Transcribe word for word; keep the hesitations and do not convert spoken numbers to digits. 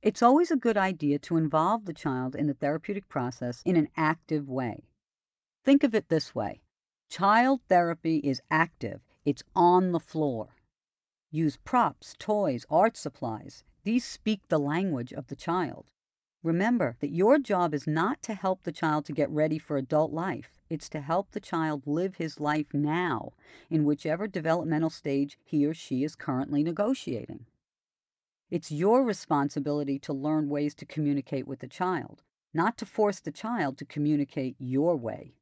It's always a good idea to involve the child in the therapeutic process in an active way. Think of it this way: child therapy is active, it's on the floor. Use props, toys, art supplies. These speak the language of the child. Remember that your job is not to help the child to get ready for adult life. It's to help the child live his life now, in whichever developmental stage he or she is currently negotiating. It's your responsibility to learn ways to communicate with the child, not to force the child to communicate your way.